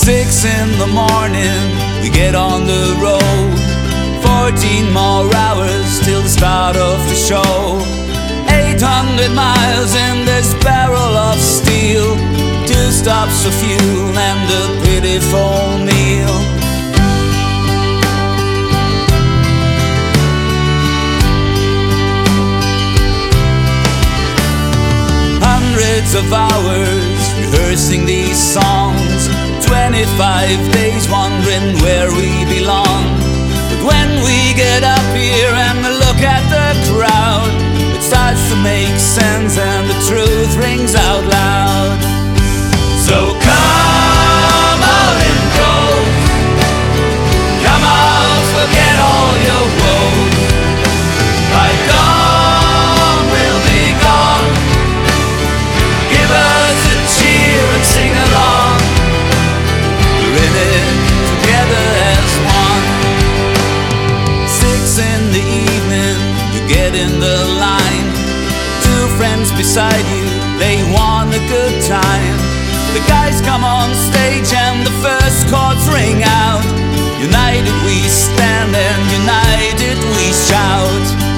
6 in the morning, we get on the road. 14 more hours till the start of the show. 800 miles in this barrel of steel. 2 stops for fuel and a pitiful meal. Hundreds of hours rehearsing these songs. 25 days wondering where we belong. But when we get up here and look at the crowd, it starts to make sense and the truth rings out loud. So come out and go. Come out, forget all your woes. By dawn we'll be gone. Give us a cheer and sing along. We're in it together as one. 6 in the evening, you get in the line. 2 friends beside you, they want a good time. The guys come on stage and the first chords ring out. United we stand and united we shout.